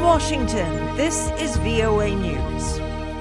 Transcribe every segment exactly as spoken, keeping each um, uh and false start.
Washington, this is V O A News.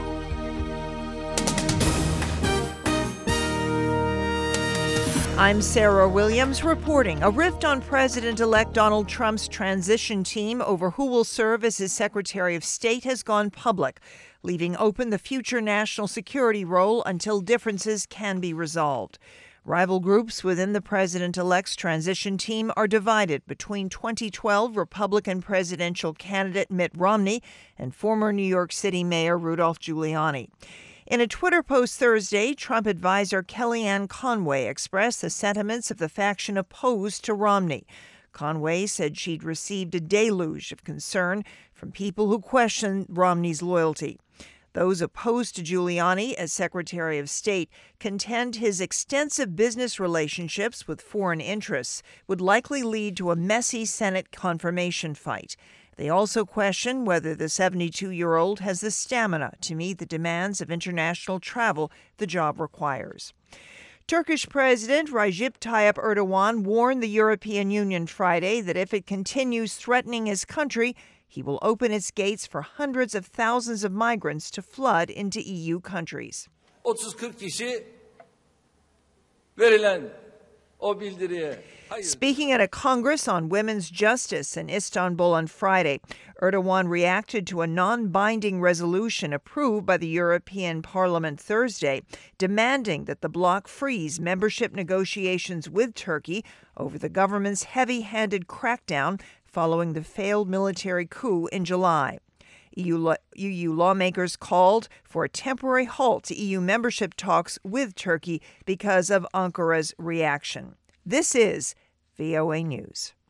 I'm Sarah Williams reporting. A rift on President-elect Donald Trump's transition team over who will serve as his Secretary of State has gone public, leaving open the future national security role until differences can be resolved. Rival groups within the president-elect's transition team are divided between twenty twelve Republican presidential candidate Mitt Romney and former New York City Mayor Rudolph Giuliani. In a Twitter post Thursday, Trump advisor Kellyanne Conway expressed the sentiments of the faction opposed to Romney. Conway said she'd received a deluge of concern from people who questioned Romney's loyalty. Those opposed to Giuliani as Secretary of State contend his extensive business relationships with foreign interests would likely lead to a messy Senate confirmation fight. They also question whether the seventy-two-year-old has the stamina to meet the demands of international travel the job requires. Turkish President Recep Tayyip Erdogan warned the European Union Friday that if it continues threatening his country, he will open its gates for hundreds of thousands of migrants to flood into E U countries. otuz kırk kişi verilen o bildiriye. Speaking at a Congress on women's justice in Istanbul on Friday, Erdogan reacted to a non-binding resolution approved by the European Parliament Thursday, demanding that the bloc freeze membership negotiations with Turkey over the government's heavy-handed crackdown following the failed military coup in July. E U, law- E U lawmakers called for a temporary halt to E U membership talks with Turkey because of Ankara's reaction. This is V O A News.